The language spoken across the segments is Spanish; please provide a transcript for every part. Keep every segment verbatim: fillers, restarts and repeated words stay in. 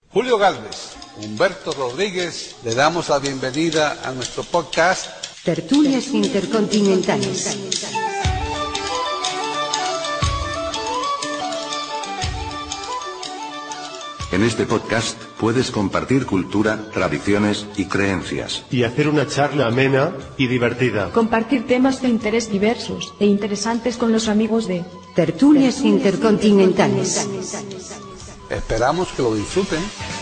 Julio Gálvez, Humberto Rodríguez, le damos la bienvenida a nuestro podcast Tertulias Intercontinentales. En este podcast puedes compartir cultura, tradiciones y creencias. Y hacer una charla amena y divertida. Compartir temas de interés diversos e interesantes con los amigos de Tertulias Intercontinentales. Esperamos que lo disfruten.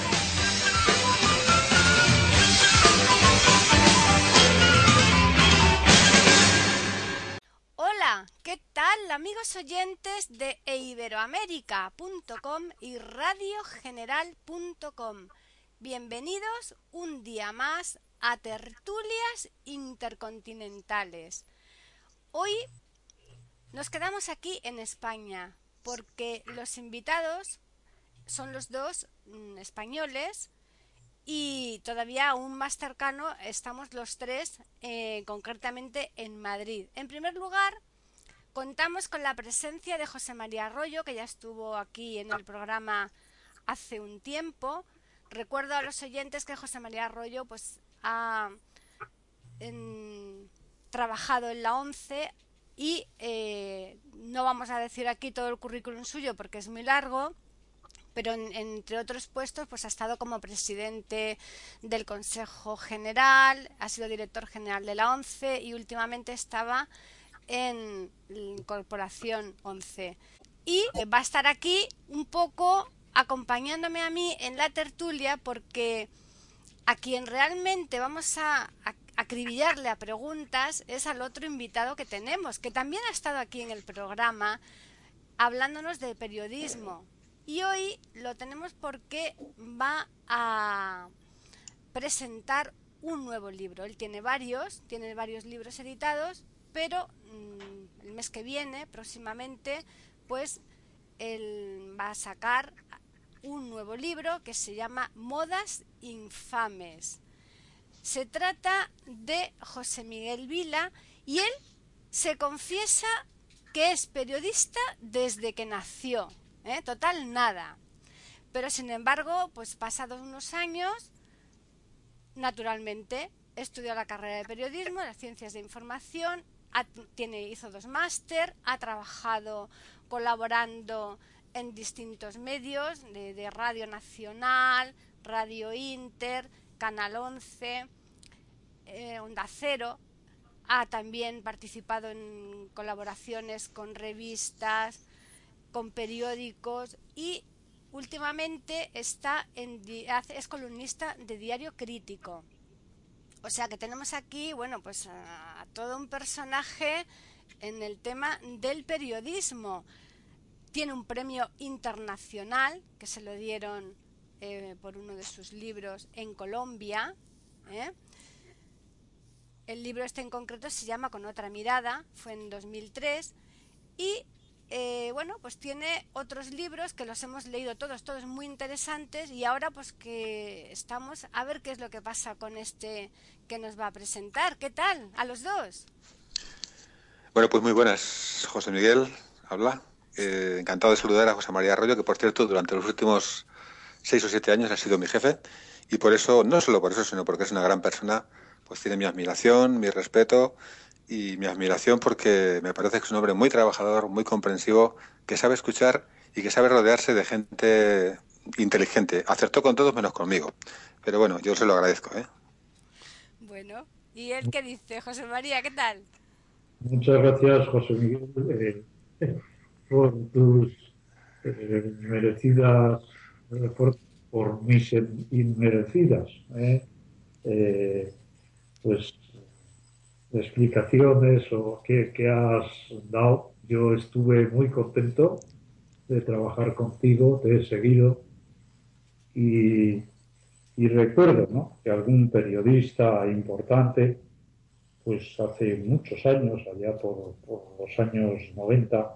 Hola, ¿qué tal, amigos oyentes de iberoamérica punto com y radio general punto com? Bienvenidos un día más a Tertulias Intercontinentales. Hoy nos quedamos aquí en España porque los invitados son los dos mm, españoles y todavía aún más cercano estamos los tres, eh, concretamente en Madrid. En primer lugar, contamos con la presencia de José María Arroyo, que ya estuvo aquí en el programa hace un tiempo. Recuerdo a los oyentes que José María Arroyo pues, ha en, trabajado en la ONCE y eh, no vamos a decir aquí todo el currículum suyo porque es muy largo, pero en, entre otros puestos pues ha estado como presidente del Consejo General, ha sido director general de la ONCE y últimamente estaba en Corporación ONCE. Y va a estar aquí un poco acompañándome a mí en la tertulia porque a quien realmente vamos a, a acribillarle a preguntas es al otro invitado que tenemos, que también ha estado aquí en el programa hablándonos de periodismo. Y hoy lo tenemos porque va a presentar un nuevo libro. Él tiene varios, tiene varios libros editados, pero mmm, el mes que viene, próximamente, pues él va a sacar un nuevo libro que se llama Modas Infames. Se trata de José Miguel Vila y él se confiesa que es periodista desde que nació. ¿Eh? Total nada, pero sin embargo pues pasados unos años naturalmente estudió la carrera de periodismo, las ciencias de información, ha, tiene, hizo dos máster, ha trabajado colaborando en distintos medios de, de Radio Nacional, Radio Inter, Canal once, eh, Onda Cero, ha también participado en colaboraciones con revistas, con periódicos y últimamente está en, es columnista de Diario Crítico. O sea que tenemos aquí, bueno, pues a, a todo un personaje en el tema del periodismo. Tiene un premio internacional que se lo dieron eh, por uno de sus libros en Colombia. ¿eh? El libro este en concreto se llama Con otra mirada, fue en dos mil tres y Eh, bueno, pues tiene otros libros que los hemos leído todos, todos muy interesantes y ahora pues que estamos a ver qué es lo que pasa con este que nos va a presentar. ¿Qué tal? A los dos. Bueno, pues muy buenas. José Miguel, habla. Eh, encantado de saludar a José María Arroyo, que por cierto durante los últimos seis o siete años ha sido mi jefe y por eso, no solo por eso, sino porque es una gran persona, pues tiene mi admiración, mi respeto y mi admiración porque me parece que es un hombre muy trabajador, muy comprensivo, que sabe escuchar y que sabe rodearse de gente inteligente. Acertó con todos menos conmigo. Pero bueno, yo se lo agradezco, ¿eh? Bueno, ¿y él qué dice? José María, ¿qué tal? Muchas gracias, José Miguel, eh, por tus eh, merecidas, eh, por, por mis inmerecidas, eh, eh, pues explicaciones o que, que has dado. Yo estuve muy contento de trabajar contigo, te he seguido y, y recuerdo, ¿no?, que algún periodista importante, pues hace muchos años, allá por, por los años noventa,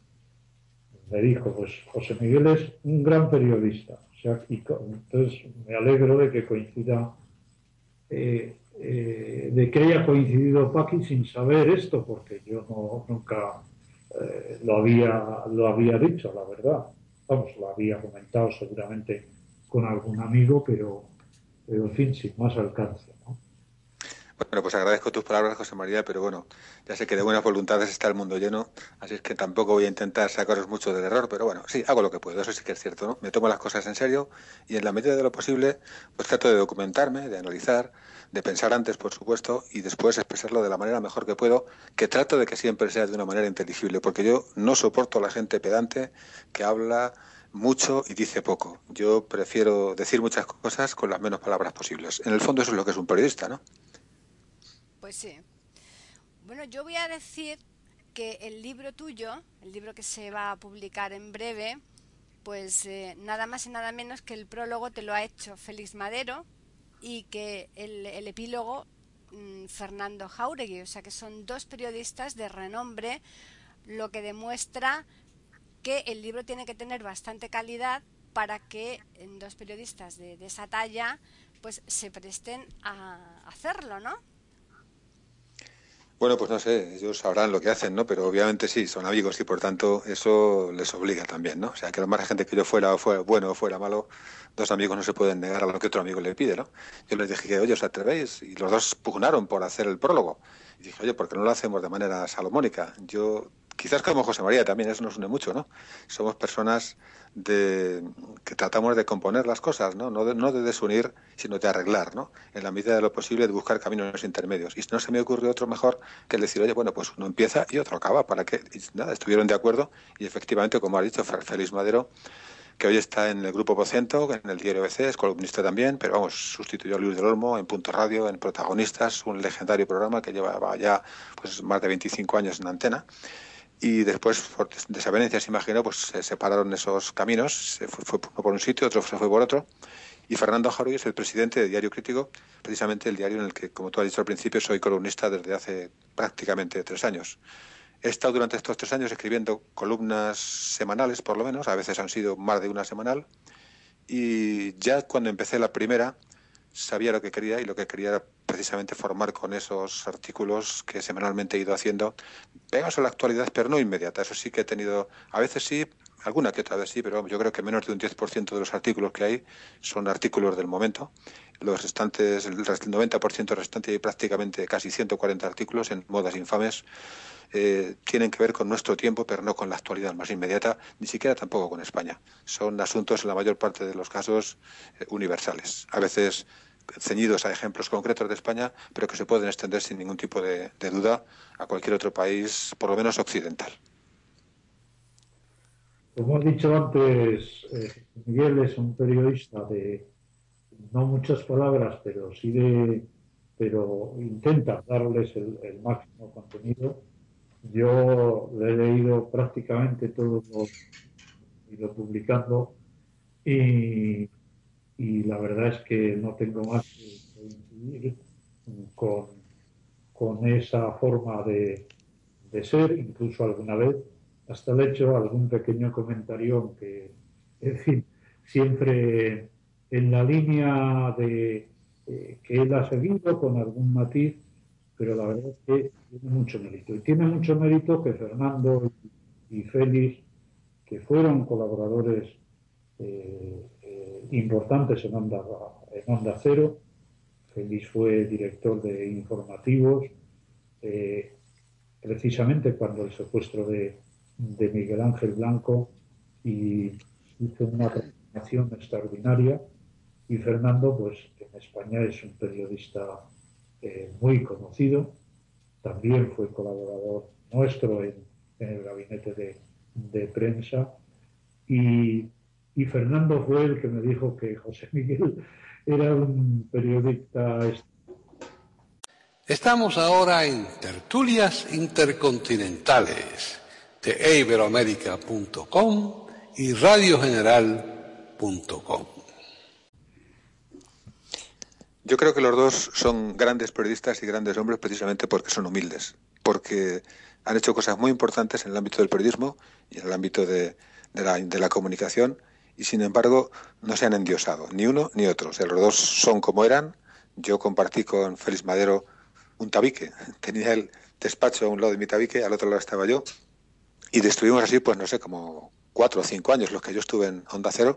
me dijo, pues José Miguel es un gran periodista. O sea, y entonces me alegro de que coincida eh, Eh, de que haya coincidido Paqui sin saber esto, porque yo no, nunca eh, lo, había, lo había dicho, la verdad. Vamos, lo había comentado seguramente con algún amigo, pero, pero en fin, sin más alcance, ¿no? Bueno, pues agradezco tus palabras, José María, pero bueno, ya sé que de buenas voluntades está el mundo lleno, así es que tampoco voy a intentar sacaros mucho del error, pero bueno, sí, hago lo que puedo, eso sí que es cierto, ¿no? Me tomo las cosas en serio y en la medida de lo posible, pues trato de documentarme, de analizar, de pensar antes, por supuesto, y después expresarlo de la manera mejor que puedo, que trato de que siempre sea de una manera inteligible, porque yo no soporto a la gente pedante que habla mucho y dice poco. Yo prefiero decir muchas cosas con las menos palabras posibles. En el fondo eso es lo que es un periodista, ¿no? Pues sí. Bueno, yo voy a decir que el libro tuyo, el libro que se va a publicar en breve, pues eh, nada más y nada menos que el prólogo te lo ha hecho Félix Madero y que el, el epílogo mmm, Fernando Jáuregui, o sea que son dos periodistas de renombre, lo que demuestra que el libro tiene que tener bastante calidad para que dos periodistas de, de esa talla pues se presten a hacerlo, ¿no? Bueno, pues no sé, ellos sabrán lo que hacen, ¿no? Pero obviamente sí, son amigos y por tanto eso les obliga también, ¿no? O sea, que lo más gente que yo fuera, o fuera bueno o fuera malo, dos amigos no se pueden negar a lo que otro amigo le pide, ¿no? Yo les dije que, oye, ¿os atrevéis? Y los dos pugnaron por hacer el prólogo. Y dije, oye, ¿por qué no lo hacemos de manera salomónica? Yo, quizás como José María también, eso nos une mucho, ¿no? Somos personas de que tratamos de componer las cosas, ¿no? No de, no de desunir, sino de arreglar, ¿no? En la medida de lo posible de buscar caminos intermedios. Y no se me ocurrió otro mejor que el decir, oye, bueno, pues uno empieza y otro acaba, para que, y nada, estuvieron de acuerdo y efectivamente, como ha dicho Félix Madero, que hoy está en el Grupo Vocento, en el diario B C, es columnista también, pero vamos, sustituyó a Luis del Olmo en Punto Radio, en Protagonistas, un legendario programa que llevaba ya pues más de veinticinco años en antena. Y después, por desavenencias, imagino, pues se separaron esos caminos, se fue, fue por un sitio, otro se fue por otro. Y Fernando Jáuregui es el presidente de Diario Crítico, precisamente el diario en el que, como tú has dicho al principio, soy columnista desde hace prácticamente tres años. He estado durante estos tres años escribiendo columnas semanales, por lo menos, a veces han sido más de una semanal, y ya cuando empecé la primera sabía lo que quería, y lo que quería era precisamente formar con esos artículos que semanalmente he ido haciendo, pegados a la actualidad, pero no inmediata. Eso sí que he tenido, a veces sí, alguna que otra vez sí, pero yo creo que menos de un diez por ciento de los artículos que hay son artículos del momento. Los restantes, el noventa por ciento restante, hay prácticamente casi ciento cuarenta artículos en modas infames, eh, tienen que ver con nuestro tiempo, pero no con la actualidad más inmediata, ni siquiera tampoco con España. Son asuntos, en la mayor parte de los casos, eh, universales. A veces ceñidos a ejemplos concretos de España, pero que se pueden extender sin ningún tipo de, de duda a cualquier otro país, por lo menos occidental. Como he dicho antes, eh, Miguel es un periodista de no muchas palabras, pero sí de, pero intenta darles el, el máximo contenido. Yo le he leído prácticamente todo lo he ido publicando y, y la verdad es que no tengo más que coincidir con, con esa forma de, de ser, incluso alguna vez hasta le he hecho algún pequeño comentario, aunque, en fin, siempre en la línea de eh, que él ha seguido con algún matiz, pero la verdad es que tiene mucho mérito. Y tiene mucho mérito que Fernando y Félix, que fueron colaboradores eh, eh, importantes en Onda, en Onda Cero, Félix fue director de informativos, eh, precisamente cuando el secuestro de, de Miguel Ángel Blanco, y hizo una presentación extraordinaria. Y Fernando, pues en España es un periodista eh, muy conocido, también fue colaborador nuestro en, en el gabinete de, de prensa, y, y Fernando fue el que me dijo que José Miguel era un periodista. Estamos ahora en Tertulias Intercontinentales de e iberoamérica punto com y radio general punto com. Yo creo que los dos son grandes periodistas y grandes hombres precisamente porque son humildes, porque han hecho cosas muy importantes en el ámbito del periodismo y en el ámbito de, de, la, de la comunicación, y sin embargo no se han endiosado, ni uno ni otro. O sea, los dos son como eran. Yo compartí con Félix Madero un tabique, tenía el despacho a un lado de mi tabique, al otro lado estaba yo, y estuvimos así, pues no sé, como cuatro o cinco años los que yo estuve en Onda Cero,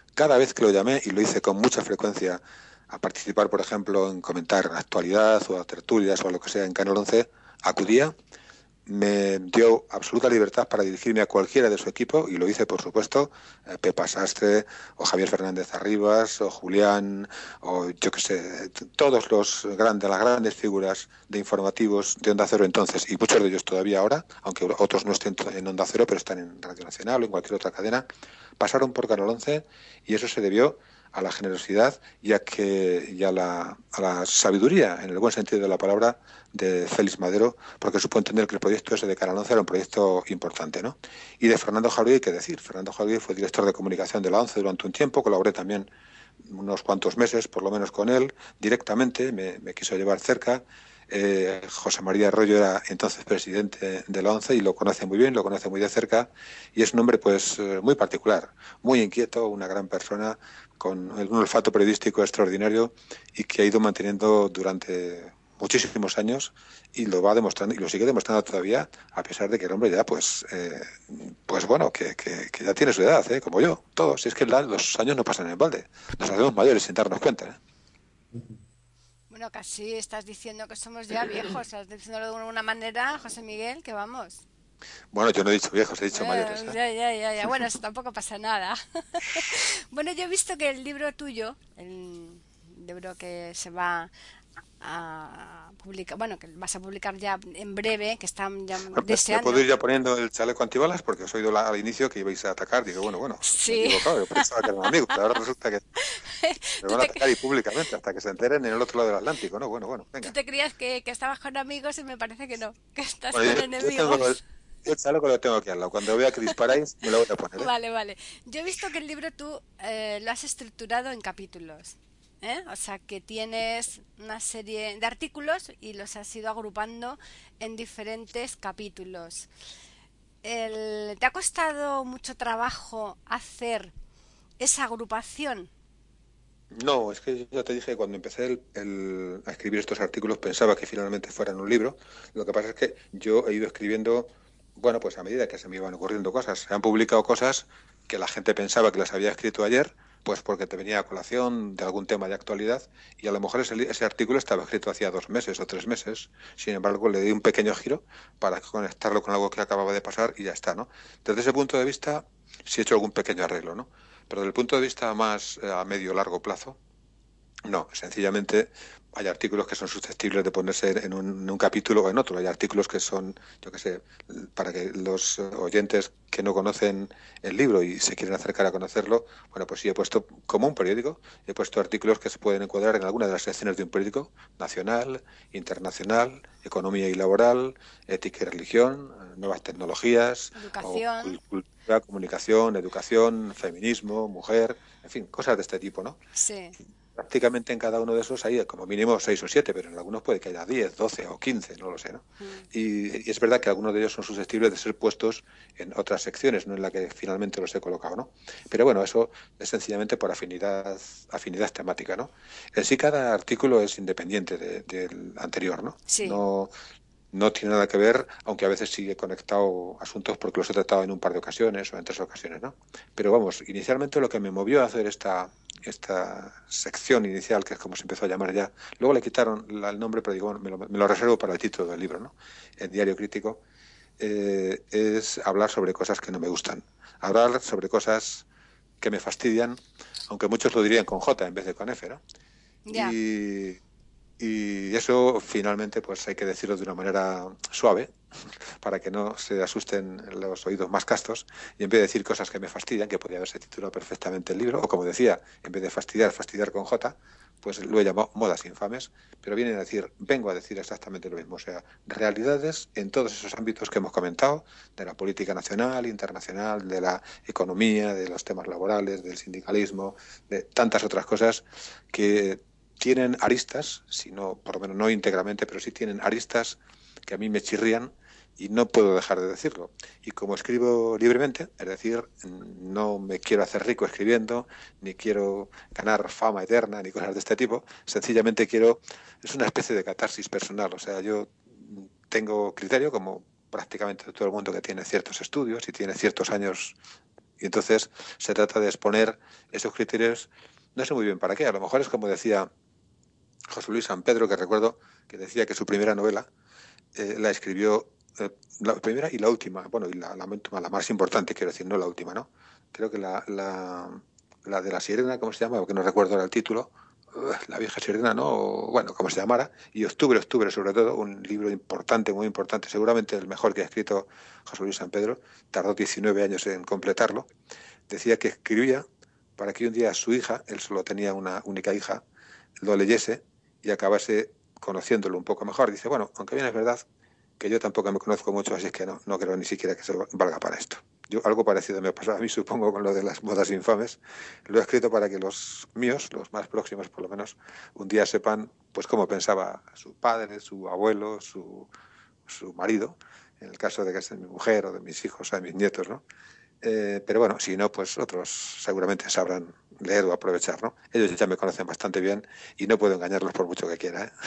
cada vez que lo llamé, y lo hice con mucha frecuencia, a participar, por ejemplo, en comentar actualidad o a tertulias o a lo que sea en Canal once, acudía, me dio absoluta libertad para dirigirme a cualquiera de su equipo, y lo hice, por supuesto, eh, Pepa Sastre, o Javier Fernández Arribas, o Julián, o yo qué sé, todos los grandes, las grandes figuras de informativos de Onda Cero entonces, y muchos de ellos todavía ahora, aunque otros no estén en Onda Cero, pero están en Radio Nacional o en cualquier otra cadena, pasaron por Canal once, y eso se debió a la generosidad y a, que, y a, la, a la sabiduría, en el buen sentido de la palabra, de Félix Madero, porque supo entender que el proyecto ese de Canal once era un proyecto importante, ¿no? Y de Fernando Jauregui, hay que decir, Fernando Jauregui fue director de comunicación de la ONCE durante un tiempo, colaboré también unos cuantos meses, por lo menos con él, directamente, me, me quiso llevar cerca. Eh, José María Arroyo era entonces presidente de la ONCE y lo conoce muy bien, lo conoce muy de cerca, y es un hombre pues muy particular, muy inquieto, una gran persona, con un olfato periodístico extraordinario y que ha ido manteniendo durante muchísimos años, y lo va demostrando y lo sigue demostrando todavía, a pesar de que el hombre ya pues eh, pues bueno, que, que, que ya tiene su edad, ¿eh? Como yo, todos. Es que la, los años no pasan en balde, nos hacemos mayores sin darnos cuenta, ¿eh? Bueno, casi estás diciendo que somos ya viejos, estás diciéndolo de una manera, José Miguel, que vamos. Bueno, yo no he dicho viejos, he dicho eh, mayores, ¿eh? Ya, ya, ya, ya. Bueno, eso tampoco pasa nada. Bueno, yo he visto que el libro tuyo, el libro que se va a publicar, bueno, que vas a publicar ya en breve, que están ya deseando. ¿Me puedo ir ya poniendo el chaleco antibalas? Porque os he oído la, al inicio que ibais a atacar. Digo, bueno, bueno, sí. Me he equivocado, yo pensaba que eran amigos, pero ahora resulta que me van a atacar y públicamente, hasta que se enteren en el otro lado del Atlántico, ¿no? Bueno, bueno, venga. Tú te creías que, que estabas con amigos y me parece que no, que estás bueno, con yo, enemigos. Yo tengo, el chaleco lo tengo aquí al lado. Cuando vea que disparáis, me lo voy a poner, ¿eh? Vale, vale. Yo he visto que el libro tú eh, lo has estructurado en capítulos, ¿eh? O sea, que tienes una serie de artículos y los has ido agrupando en diferentes capítulos. El, ¿Te ha costado mucho trabajo hacer esa agrupación? No, es que yo te dije, cuando empecé el, el, a escribir estos artículos pensaba que finalmente fueran un libro. Lo que pasa es que yo he ido escribiendo, bueno, pues a medida que se me iban ocurriendo cosas. Se han publicado cosas que la gente pensaba que las había escrito ayer, pues porque te venía a colación de algún tema de actualidad, y a lo mejor ese, ese artículo estaba escrito hacía dos meses o tres meses. Sin embargo, le di un pequeño giro para conectarlo con algo que acababa de pasar y ya está, ¿no? Desde ese punto de vista, sí he hecho algún pequeño arreglo, ¿no? Pero desde el punto de vista más eh, a medio largo plazo, no, sencillamente hay artículos que son susceptibles de ponerse en un, en un capítulo o en otro. Hay artículos que son, yo qué sé, para que los oyentes que no conocen el libro y se quieren acercar a conocerlo, bueno, pues sí he puesto, como un periódico, he puesto artículos que se pueden encuadrar en alguna de las secciones de un periódico nacional, internacional, economía y laboral, ética y religión, nuevas tecnologías, educación, o cultura, comunicación, educación, feminismo, mujer, en fin, cosas de este tipo, ¿no? Sí. Prácticamente en cada uno de esos hay como mínimo seis o siete, pero en algunos puede que haya diez, doce o quince, no lo sé, ¿no? Mm. Y, y es verdad que algunos de ellos son susceptibles de ser puestos en otras secciones, no en la que finalmente los he colocado, ¿no? Pero bueno, eso es sencillamente por afinidad afinidad temática, ¿no? En sí cada artículo es independiente de, del anterior, ¿no? Sí. No, no tiene nada que ver, aunque a veces sigue conectado asuntos porque los he tratado en un par de ocasiones o en tres ocasiones, ¿no? Pero vamos, inicialmente lo que me movió a hacer esta... esta sección inicial, que es como se empezó a llamar ya, luego le quitaron el nombre, pero digo, bueno, me, lo, me lo reservo para el título del libro, ¿no? El diario crítico, eh, es hablar sobre cosas que no me gustan, hablar sobre cosas que me fastidian, aunque muchos lo dirían con J en vez de con F, ¿no? Yeah. Y, y eso finalmente pues hay que decirlo de una manera suave, para que no se asusten los oídos más castos, y en vez de decir cosas que me fastidian, que podría haberse titulado perfectamente el libro, o como decía, en vez de fastidiar, fastidiar con J, pues lo he llamado modas infames, pero vienen a decir, vengo a decir exactamente lo mismo, o sea, realidades en todos esos ámbitos que hemos comentado, de la política nacional, internacional, de la economía, de los temas laborales, del sindicalismo, de tantas otras cosas que tienen aristas, si no, por lo menos no íntegramente, pero sí tienen aristas que a mí me chirrían y no puedo dejar de decirlo. Y como escribo libremente, es decir, no me quiero hacer rico escribiendo, ni quiero ganar fama eterna, ni cosas de este tipo, sencillamente quiero, es una especie de catarsis personal, o sea, yo tengo criterio, como prácticamente todo el mundo que tiene ciertos estudios y tiene ciertos años Y entonces se trata de exponer esos criterios, no sé muy bien para qué, a lo mejor es como decía José Luis San Pedro, que recuerdo que decía que su primera novela eh, la escribió, eh, la primera y la última, bueno, y la, la, la más importante, quiero decir, no la última, ¿no? Creo que la, la, la de la sirena, ¿cómo se llama? Porque no recuerdo ahora el título, La vieja sirena, ¿no? O, bueno, como se llamara, y Octubre, Octubre, sobre todo, un libro importante, muy importante, seguramente el mejor que ha escrito José Luis San Pedro, tardó diecinueve años en completarlo. Decía que escribía para que un día su hija, él solo tenía una única hija, lo leyese y acabase conociéndolo un poco mejor. Dice, bueno, aunque bien es verdad que yo tampoco me conozco mucho, así es que no, no creo ni siquiera que se valga para esto. Yo, algo parecido me pasó a mí, supongo, con lo de las bodas infames. Lo he escrito para que los míos, los más próximos por lo menos, un día sepan pues cómo pensaba su padre, su abuelo, su, su marido, en el caso de que sea mi mujer o de mis hijos o de mis nietos, ¿no? Eh, pero bueno, si no, pues otros seguramente sabrán leer o aprovechar, ¿no? Ellos ya me conocen bastante bien y no puedo engañarlos por mucho que quiera, ¿eh?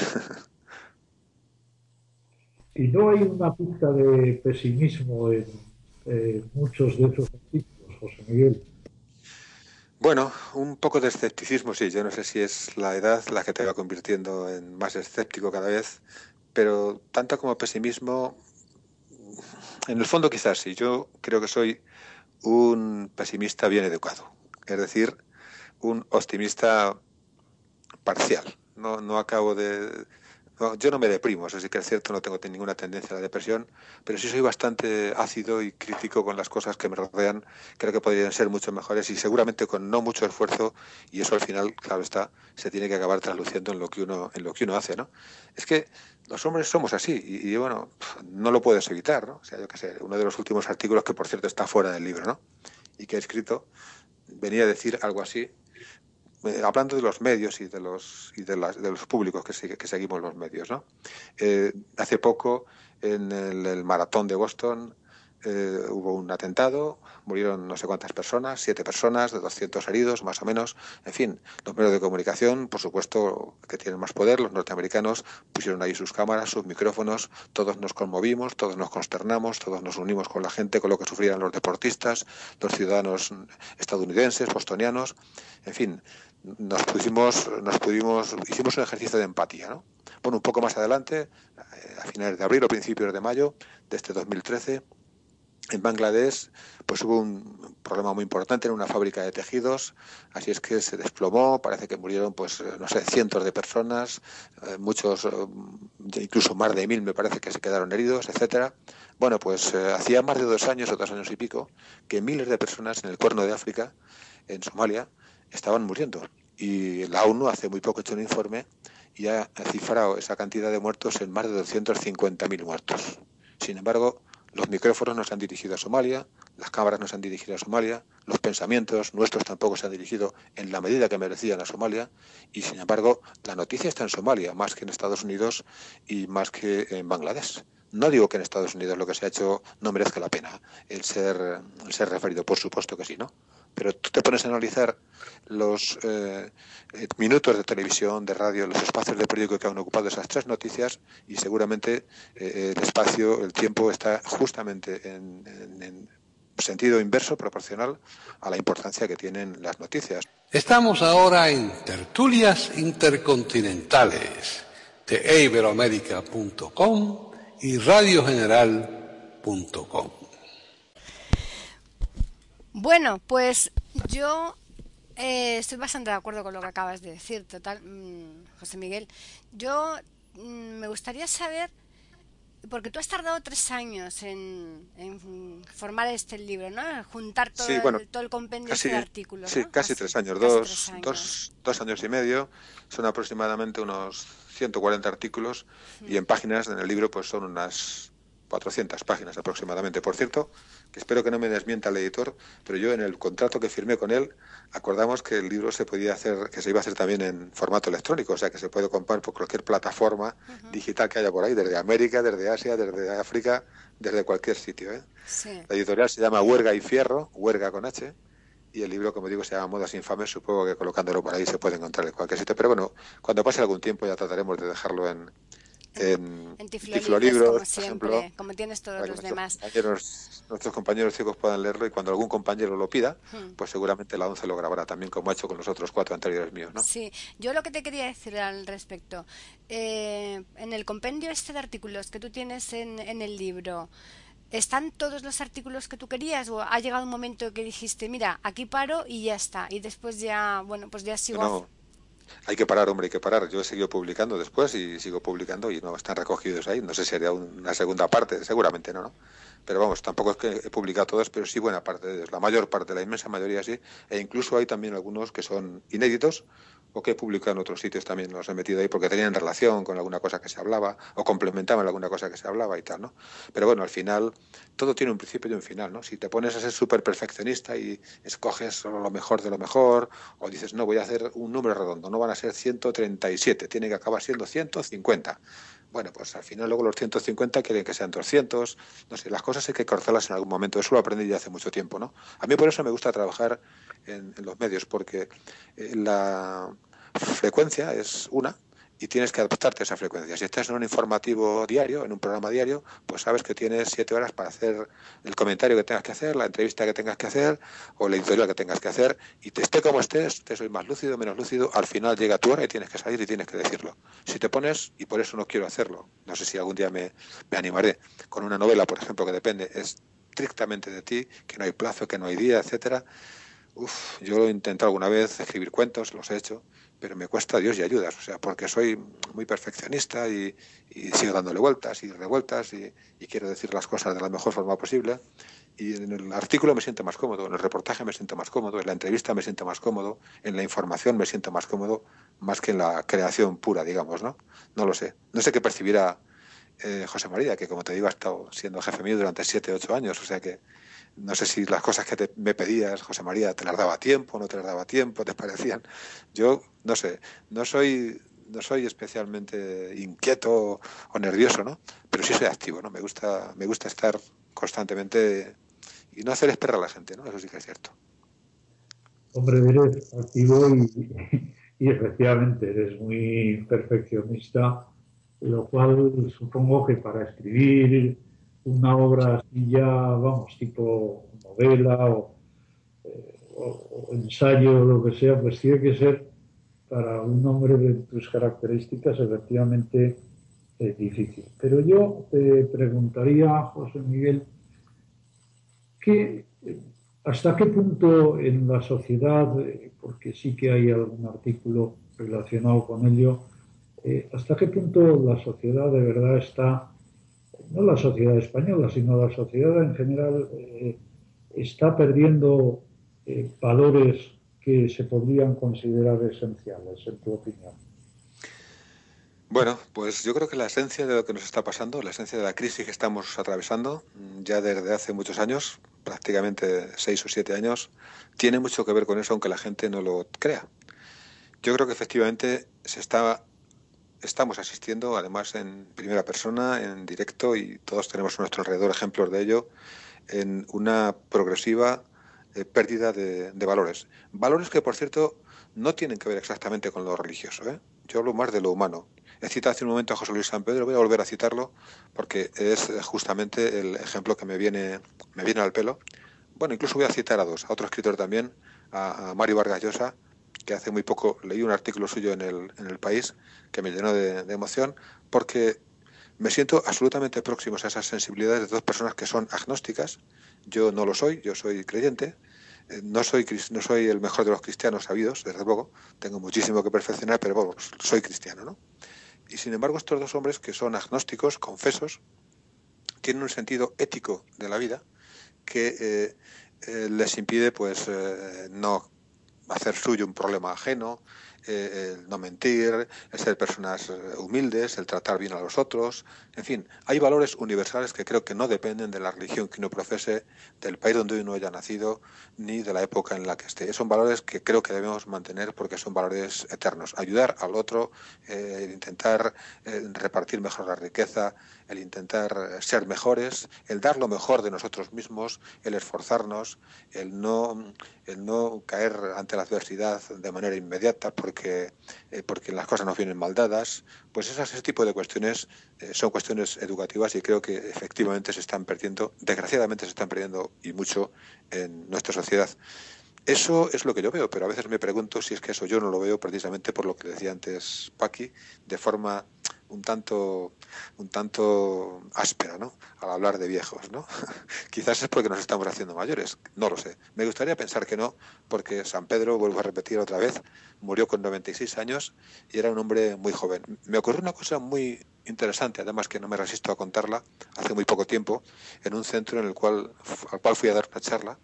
Y no hay una pizca de pesimismo en eh, muchos de esos artículos, José Miguel. Bueno, un poco de escepticismo, sí. Yo no sé si es la edad la que te va convirtiendo en más escéptico cada vez, pero tanto como pesimismo, en el fondo quizás sí. Yo creo que soy un pesimista bien educado, es decir, un optimista parcial. No, no acabo de... No, yo no me deprimo, eso sí que es cierto, no tengo ninguna tendencia a la depresión, pero sí soy bastante ácido y crítico con las cosas que me rodean. Creo que podrían ser mucho mejores y seguramente con no mucho esfuerzo, y eso al final, claro está, se tiene que acabar trasluciendo en lo que uno, en lo que uno hace, ¿no? Es que los hombres somos así y, y bueno, no lo puedes evitar, ¿no? O sea, yo qué sé, uno de los últimos artículos, que por cierto está fuera del libro, ¿no?, y que he escrito, venía a decir algo así, eh, hablando de los medios y de los y de, las, de los públicos que, sigue, que seguimos los medios, ¿no? Eh, hace poco, en el, el maratón de Boston, eh, hubo un atentado, murieron no sé cuántas personas, siete personas, de doscientos heridos, más o menos. En fin, los medios de comunicación, por supuesto, que tienen más poder, los norteamericanos pusieron ahí sus cámaras, sus micrófonos, todos nos conmovimos, todos nos consternamos, todos nos unimos con la gente, con lo que sufrían los deportistas, los ciudadanos estadounidenses, bostonianos, en fin, nos pusimos, nos pudimos, hicimos un ejercicio de empatía, ¿no? Bueno, un poco más adelante, a finales de abril o principios de mayo de este dos mil trece, en Bangladesh pues hubo un problema muy importante en una fábrica de tejidos, así es que se desplomó, parece que murieron pues no sé, cientos de personas, eh, muchos, eh, incluso más de mil me parece que se quedaron heridos, etcétera. Bueno, pues eh, hacía más de dos años o dos años y pico que miles de personas en el Cuerno de África, en Somalia, estaban muriendo, y la ONU hace muy poco ha hecho un informe y ha cifrado esa cantidad de muertos en más de doscientos cincuenta mil muertos. Sin embargo, los micrófonos nos han dirigido a Somalia, las cámaras nos han dirigido a Somalia, los pensamientos nuestros tampoco se han dirigido en la medida que merecían a Somalia, y sin embargo la noticia está en Somalia, más que en Estados Unidos y más que en Bangladesh. No digo que en Estados Unidos lo que se ha hecho no merezca la pena el ser, el ser referido, por supuesto que sí, ¿no? Pero tú te pones a analizar los eh, minutos de televisión, de radio, los espacios de periódico que han ocupado esas tres noticias, y seguramente eh, el espacio, el tiempo está justamente en, en, en sentido inverso, proporcional a la importancia que tienen las noticias. Estamos ahora en Tertulias Intercontinentales de iberoamérica punto com y radio general punto com. Bueno, pues yo eh, estoy bastante de acuerdo con lo que acabas de decir, total, mmm, José Miguel. Yo mmm, me gustaría saber, porque tú has tardado tres años en, en formar este libro, ¿no? Juntar todo, sí, bueno, el, todo el compendio casi, de artículos, sí, ¿no? casi Así, tres años, casi dos, tres años. Dos, dos años y medio, son aproximadamente unos ciento cuarenta artículos, mm. y en páginas, en el libro, pues son unas cuatrocientas páginas aproximadamente. Por cierto, que espero que no me desmienta el editor, pero yo en el contrato que firmé con él acordamos que el libro se podía hacer, que se iba a hacer también en formato electrónico, o sea que se puede comprar por cualquier plataforma uh-huh. digital que haya por ahí, desde América, desde Asia, desde África, desde cualquier sitio, ¿eh? Sí. La editorial se llama Huerga y Fierro, Huerga con H, y el libro, como digo, se llama Modas Infames. Supongo que colocándolo por ahí se puede encontrar en cualquier sitio, pero bueno, cuando pase algún tiempo ya trataremos de dejarlo en en, en Tiflolibros, como por siempre, ejemplo, como tienes todos para que los nuestros demás. compañeros, nuestros compañeros chicos puedan leerlo, y cuando algún compañero lo pida, Hmm. pues seguramente la ONCE lo grabará también, como ha hecho con los otros cuatro anteriores míos, ¿no? Sí, yo lo que te quería decir al respecto, eh, en el compendio este de artículos que tú tienes en, en el libro, ¿están todos los artículos que tú querías o ha llegado un momento que dijiste, mira, aquí paro y ya está, y después ya, bueno, pues ya sigo haciendo? No, hay que parar, hombre, hay que parar. Yo he seguido publicando después y sigo publicando y no están recogidos ahí. No sé si haría una segunda parte, seguramente no, ¿no? Pero vamos, tampoco es que he publicado todos, pero sí buena parte de ellos. La mayor parte, la inmensa mayoría sí. E incluso hay también algunos que son inéditos o que he publicado en otros sitios también. Los he metido ahí porque tenían relación con alguna cosa que se hablaba o complementaban alguna cosa que se hablaba y tal, ¿no? Pero bueno, al final todo tiene un principio y un final, ¿no? Si te pones a ser súper perfeccionista y escoges solo lo mejor de lo mejor, o dices, no, voy a hacer un número redondo, no van a ser ciento treinta y siete, tiene que acabar siendo ciento cincuenta. Bueno, pues al final luego los ciento cincuenta quieren que sean doscientos, no sé, las cosas hay que cortarlas en algún momento, eso lo aprendí ya hace mucho tiempo, ¿no? A mí por eso me gusta trabajar en, en los medios, porque eh, la frecuencia es una, y tienes que adaptarte a esa frecuencia. Si estás en un informativo diario, en un programa diario, pues sabes que tienes siete horas para hacer el comentario que tengas que hacer, la entrevista que tengas que hacer o la editorial que tengas que hacer, y te esté como estés, te soy más lúcido, menos lúcido, al final llega tu hora y tienes que salir y tienes que decirlo. Si te pones, y por eso no quiero hacerlo, no sé si algún día me, me animaré, con una novela, por ejemplo, que depende estrictamente de ti, que no hay plazo, que no hay día, etcétera. Uf, yo lo he intentado alguna vez, escribir cuentos, los he hecho, pero me cuesta Dios y ayudas, o sea, porque soy muy perfeccionista y, y sigo dándole vueltas y revueltas y, y quiero decir las cosas de la mejor forma posible. Y en el artículo me siento más cómodo, en el reportaje me siento más cómodo, en la entrevista me siento más cómodo, en la información me siento más cómodo, más que en la creación pura, digamos, ¿no? No lo sé. No sé qué percibirá eh, José María, que como te digo ha estado siendo jefe mío durante siete, ocho años, o sea que no sé si las cosas que te, me pedías, José María, te las daba tiempo, no te las daba tiempo, te parecían. Yo, no sé, no soy, no soy especialmente inquieto o nervioso, ¿no? Pero sí soy activo, ¿no? Me gusta, me gusta estar constantemente y no hacer esperar a la gente, ¿no? Eso sí que es cierto. Hombre, eres activo y, y efectivamente eres muy perfeccionista, lo cual supongo que para escribir una obra así ya, vamos, tipo novela o, eh, o, o ensayo o lo que sea, pues tiene que ser para un hombre de tus características efectivamente eh, difícil. Pero yo te preguntaría, José Miguel, ¿qué, ¿hasta qué punto en la sociedad, eh, porque sí que hay algún artículo relacionado con ello, eh, hasta qué punto la sociedad de verdad está, no la sociedad española, sino la sociedad en general, eh, está perdiendo eh, valores que se podrían considerar esenciales, en tu opinión? Bueno, pues yo creo que la esencia de lo que nos está pasando, la esencia de la crisis que estamos atravesando ya desde hace muchos años, prácticamente seis o siete años, tiene mucho que ver con eso, aunque la gente no lo crea. Yo creo que efectivamente se está, estamos asistiendo, además en primera persona, en directo, y todos tenemos a nuestro alrededor ejemplos de ello, en una progresiva eh, pérdida de, de valores. Valores que, por cierto, no tienen que ver exactamente con lo religioso, ¿eh? Yo hablo más de lo humano. He citado hace un momento a José Luis San Pedro, voy a volver a citarlo porque es justamente el ejemplo que me viene, me viene al pelo. Bueno, incluso voy a citar a dos, a otro escritor también, a, a Mario Vargas Llosa, que hace muy poco leí un artículo suyo en el, en el País que me llenó de, de emoción, porque me siento absolutamente próximos a esas sensibilidades de dos personas que son agnósticas. Yo no lo soy, yo soy creyente. No soy, no soy el mejor de los cristianos sabidos, desde luego. Tengo muchísimo que perfeccionar, pero bueno, soy cristiano, ¿no? Y sin embargo, estos dos hombres que son agnósticos, confesos, tienen un sentido ético de la vida que eh, eh, les impide, pues, eh, no hacer suyo un problema ajeno, eh, el no mentir, el ser personas humildes, el tratar bien a los otros, en fin, hay valores universales que creo que no dependen de la religión que uno profese, del país donde uno haya nacido, ni de la época en la que esté. Son valores que creo que debemos mantener porque son valores eternos. Ayudar al otro, eh, el intentar eh, repartir mejor la riqueza, el intentar ser mejores, el dar lo mejor de nosotros mismos, el esforzarnos, el no, el no caer ante ante la adversidad de manera inmediata porque, eh, porque las cosas nos vienen mal dadas. Pues esas, ese tipo de cuestiones eh, son cuestiones educativas y creo que efectivamente se están perdiendo, desgraciadamente se están perdiendo y mucho en nuestra sociedad. Eso es lo que yo veo, pero a veces me pregunto si es que eso yo no lo veo precisamente por lo que decía antes Paqui, de forma un tanto un tanto áspera, ¿no? Al hablar de viejos, ¿no? Quizás es porque nos estamos haciendo mayores, no lo sé. Me gustaría pensar que no, porque San Pedro, vuelvo a repetir otra vez, murió con noventa y seis años y era un hombre muy joven. Me ocurrió una cosa muy interesante, además que no me resisto a contarla, hace muy poco tiempo, en un centro en el cual al cual fui a dar una charla,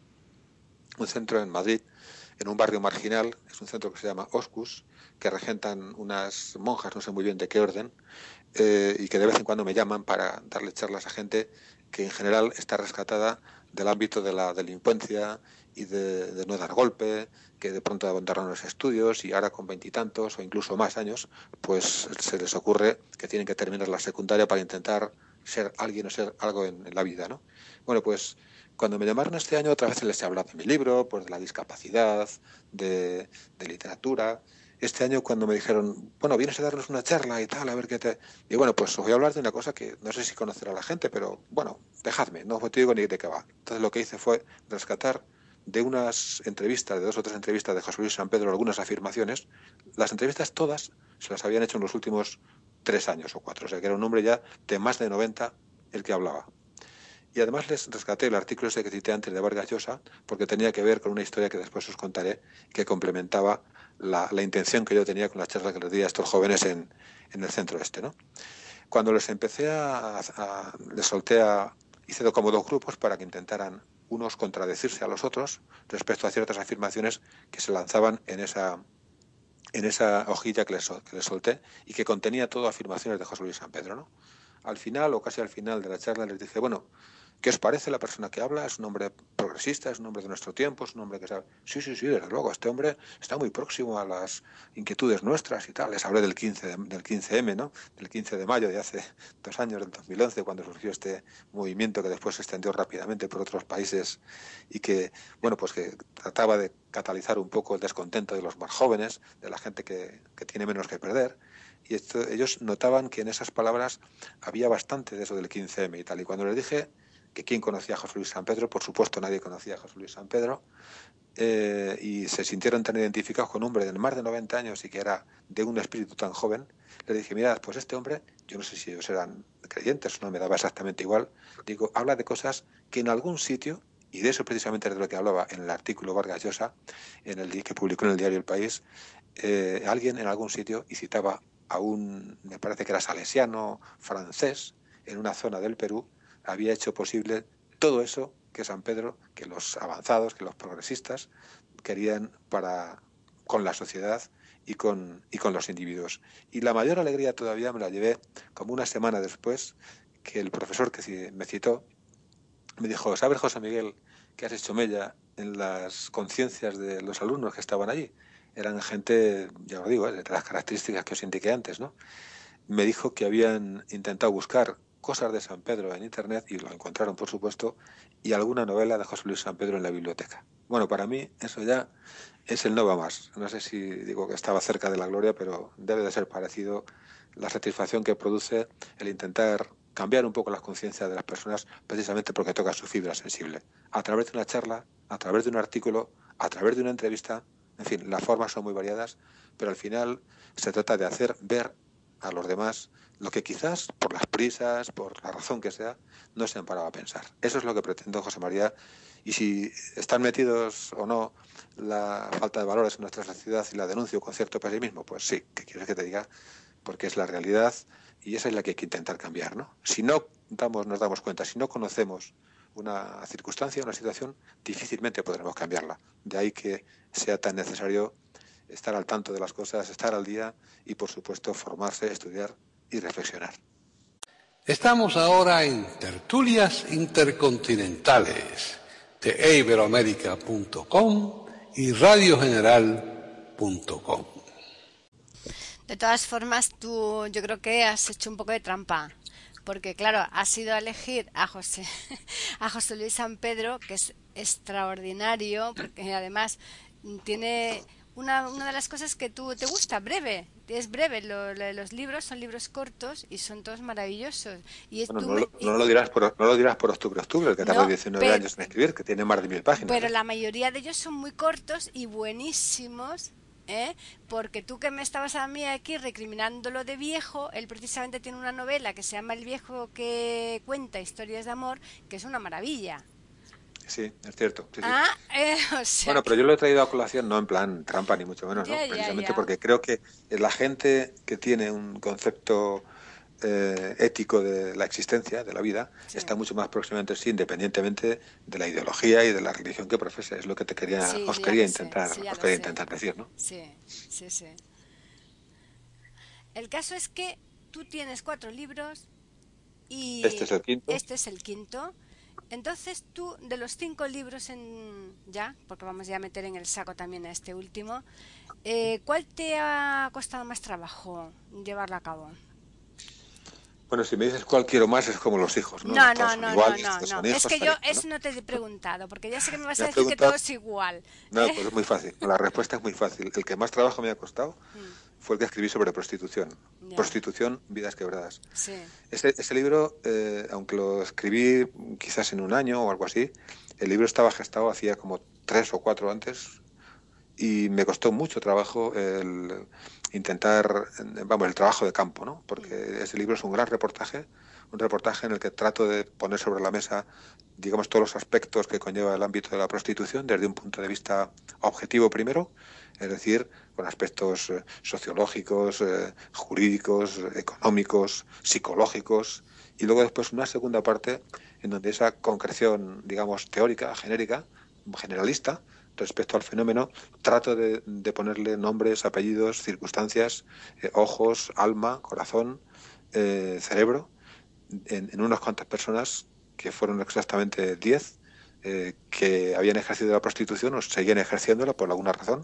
un centro en Madrid, en un barrio marginal, es un centro que se llama Oscus, que regentan unas monjas, no sé muy bien de qué orden, eh, y que de vez en cuando me llaman para darle charlas a gente que en general está rescatada del ámbito de la delincuencia y de, de no dar golpe, que de pronto abandonaron los estudios y ahora con veintitantos o incluso más años, pues se les ocurre que tienen que terminar la secundaria para intentar ser alguien o ser algo en, en la vida, ¿no? Bueno, pues cuando me llamaron este año, otra vez les he hablado de mi libro, pues de la discapacidad, de, de literatura. Este año cuando me dijeron, bueno, vienes a darnos una charla y tal, a ver qué te... Y bueno, pues os voy a hablar de una cosa que no sé si conocerá la gente, pero bueno, dejadme, no os digo ni de qué va. Entonces lo que hice fue rescatar de unas entrevistas, de dos o tres entrevistas de José Luis San Pedro, algunas afirmaciones. Las entrevistas todas se las habían hecho en los últimos tres años o cuatro, o sea que era un hombre ya de más de noventa el que hablaba. Y además les rescaté el artículo ese que cité antes de Vargas Llosa, porque tenía que ver con una historia que después os contaré, que complementaba la, la intención que yo tenía con la charla que les di a estos jóvenes en, en el centro este, ¿no? Cuando les empecé a, a les solté a, hice como dos grupos para que intentaran unos contradecirse a los otros respecto a ciertas afirmaciones que se lanzaban en esa, en esa hojilla que les, que les solté y que contenía todo afirmaciones de José Luis San Pedro, ¿no? Al final, o casi al final de la charla, les dije, bueno, ¿qué os parece la persona que habla? ¿Es un hombre progresista? ¿Es un hombre de nuestro tiempo? ¿Es un hombre que sabe? Sí, sí, sí, desde luego, este hombre está muy próximo a las inquietudes nuestras y tal. Les hablé del quince, de, del quince eme, ¿no? Del quince de mayo de hace dos años, del dos mil once, cuando surgió este movimiento que después se extendió rápidamente por otros países y que, bueno, pues que trataba de catalizar un poco el descontento de los más jóvenes, de la gente que, que tiene menos que perder. Y esto, ellos notaban que en esas palabras había bastante de eso del quince eme y tal. Y cuando les dije que quién conocía a José Luis San Pedro, por supuesto nadie conocía a José Luis San Pedro, eh, y se sintieron tan identificados con un hombre de más de noventa años y que era de un espíritu tan joven, les dije, mirad, pues este hombre, yo no sé si ellos eran creyentes o no, me daba exactamente igual, digo, habla de cosas que en algún sitio, y de eso precisamente es de lo que hablaba en el artículo Vargas Llosa, en el que publicó en el diario El País, eh, alguien en algún sitio, y citaba a un, me parece que era salesiano francés, en una zona del Perú, había hecho posible todo eso que San Pedro, que los avanzados, que los progresistas querían para con la sociedad y con, y con los individuos. Y la mayor alegría todavía me la llevé como una semana después, que el profesor que me citó me dijo, ¿sabes, José Miguel, que has hecho mella en las conciencias de los alumnos que estaban allí? Eran gente, ya lo digo, de las características que os indiqué antes, ¿no? Me dijo que habían intentado buscar cosas de San Pedro en internet y lo encontraron, por supuesto, y alguna novela de José Luis San Pedro en la biblioteca. Bueno, para mí eso ya es el no va más. No sé si digo que estaba cerca de la gloria, pero debe de ser parecido la satisfacción que produce el intentar cambiar un poco las conciencias de las personas precisamente porque toca su fibra sensible. A través de una charla, a través de un artículo, a través de una entrevista, en fin, las formas son muy variadas, pero al final se trata de hacer ver a los demás lo que quizás por las prisas, por la razón que sea, no se han parado a pensar. Eso es lo que pretendo, José María, y si están metidos o no la falta de valores en nuestra sociedad y la denuncio con cierto pesimismo, pues sí, ¿qué quieres que te diga? Porque es la realidad y esa es la que hay que intentar cambiar, ¿no? Si no damos, nos damos cuenta, si no conocemos una circunstancia, una situación, difícilmente podremos cambiarla. De ahí que sea tan necesario estar al tanto de las cosas, estar al día y, por supuesto, formarse, estudiar y reflexionar. Estamos ahora en Tertulias Intercontinentales de iberoamérica punto com y radio general punto com. De todas formas, tú yo creo que has hecho un poco de trampa, porque claro, has ido a elegir a José, a José Luis San Pedro, que es extraordinario, porque además tiene una, una de las cosas que tú te gusta, breve. Es breve, lo, lo, los libros son libros cortos y son todos maravillosos. Y Bueno, tú no, me, lo, y, no, lo dirás por, no lo dirás por octubre, octubre, el que tarda no, diecinueve pero, años en escribir, que tiene más de mil páginas. pero ¿eh? la mayoría de ellos son muy cortos y buenísimos. ¿Eh? Porque tú que me estabas a mí aquí recriminándolo de viejo, él precisamente tiene una novela que se llama El viejo que cuenta historias de amor, que es una maravilla. Sí, es cierto. Sí, sí. Ah, eh, o sea bueno, que... pero yo lo he traído a colación no en plan trampa ni mucho menos, ya, ¿no? Precisamente ya, ya. porque creo que la gente que tiene un concepto eh, ético de la existencia, de la vida, Sí. está mucho más próxima entre sí, independientemente de la ideología y de la religión que profesa. Es lo que te quería, Sí, os sí, quería sé, intentar, sí, os quería quería sé. intentar decir, ¿no? Sí, sí, sí. El caso es que tú tienes cuatro libros y Este es el quinto. Este es el quinto. Entonces tú, de los cinco libros en ya, porque vamos ya a meter en el saco también a este último, eh, ¿cuál te ha costado más trabajo llevarlo a cabo? Bueno, si me dices cuál quiero más, es como los hijos, ¿no? No, Todos no, son no, no, iguales, no, todos no. son Es hijos, que tal yo y cual, eso ¿no? no te he preguntado, porque ya sé que me vas Me a has decir que preguntado... todo es igual. No, ¿eh? pues es muy fácil. La respuesta es muy fácil. El que más trabajo me ha costado fue el que escribí sobre prostitución. Ya. Prostitución, vidas quebradas. Sí. Ese, ese libro, eh, aunque lo escribí quizás en un año o algo así, el libro estaba gestado hacía como tres o cuatro antes y me costó mucho trabajo el intentar, vamos, el trabajo de campo, ¿no? Porque ese libro es un gran reportaje, un reportaje en el que trato de poner sobre la mesa, digamos, todos los aspectos que conlleva el ámbito de la prostitución desde un punto de vista objetivo primero, es decir, con aspectos eh, sociológicos, eh, jurídicos, económicos, psicológicos, y luego después una segunda parte en donde esa concreción, digamos, teórica, genérica, generalista, respecto al fenómeno, trato de, de ponerle nombres, apellidos, circunstancias, eh, ojos, alma, corazón, eh, cerebro, en, en unas cuantas personas que fueron exactamente diez, eh, que habían ejercido la prostitución o seguían ejerciéndola por alguna razón.